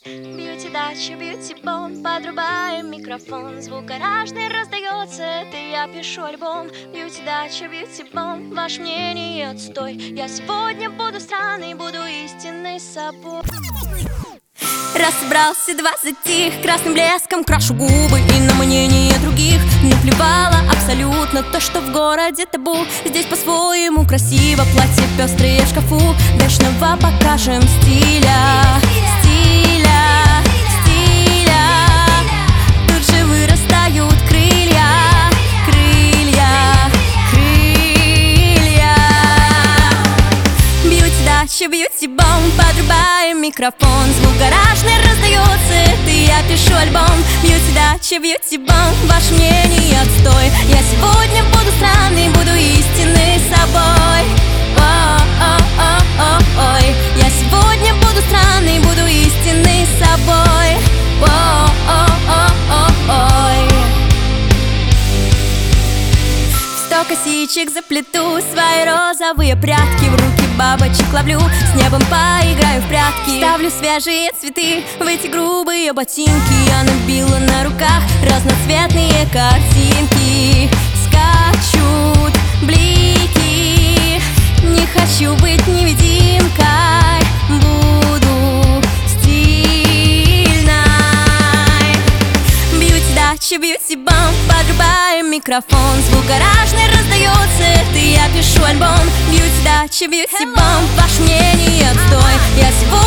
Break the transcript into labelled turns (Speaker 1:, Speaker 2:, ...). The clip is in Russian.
Speaker 1: Бьюти дача, бьюти бом, подрубаем микрофон. Звук гаражный раздается, это я пишу альбом. Бьюти дача, бьюти бом, ваше мнение отстой. Я сегодня буду странной, буду истинной собой.
Speaker 2: Раз собрался, два затих, красным блеском крашу губы. И на мнение других не плевала абсолютно то, что в городе табу. Здесь по-своему красиво, платье пестрые в шкафу. Дачного покажем стиля. Тут же вырастают крылья. Бьюти дача, бьюти бом, подрубаем микрофон. Звук гаражный раздается, это я пишу альбом. Бьюти дача, бьюти бом, ваше мнение отстой. Я сегодня буду странной, буду истинной собой. Ой, я сегодня буду странной, буду истинной собой. Ой. 100 косичек заплету, свои розовые прятки, в руки бабочек ловлю, с небом поиграю в прятки. Ставлю свежие цветы в эти грубые ботинки. Я набила на руках разноцветные картинки. Скачут блики, не хочу быть невидимкой, буду стильной. Бьюти дача, бьюти бом, подрубаем микрофон. Звук гаражный раздается, это я пишу альбом. Бьюти дача, бьюти бом, ваше мнение отстой. Я сегодня